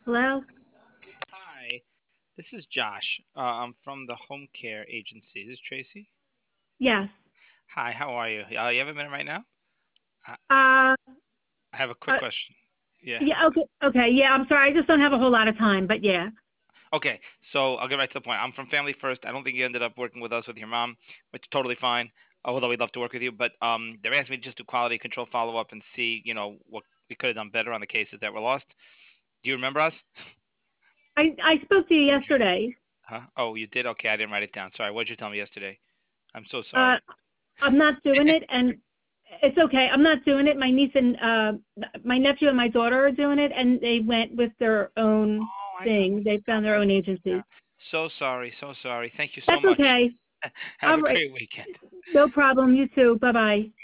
Hello? Hi, this is Josh. I'm from the home care agency. This is Tracy. Yes. Hi, how are you? You have a minute right now? I, Uh, I have a quick uh, question. Yeah. yeah, okay, okay, yeah, I'm sorry, I just don't have a whole lot of time, but yeah. Okay, so I'll get right to the point. I'm from Family First. I don't think you ended up working with us with your mom, which is totally fine. Although we'd love to work with you, but they're asking me to just do quality control follow up and see, what we could have done better on the cases that were lost. Do you remember us? I spoke to you yesterday. Huh? Oh, you did? Okay, I didn't write it down. Sorry. What did you tell me yesterday? I'm so Uh, sorry. I'm not doing it, and it's okay, I'm not doing it. My niece and, my nephew and my daughter are doing it, and they went with their own Oh, I know. thing. They found their own agency. So sorry, so sorry. Thank you so That's much. okay. Have All a right. great weekend. No problem. You too. Bye-bye.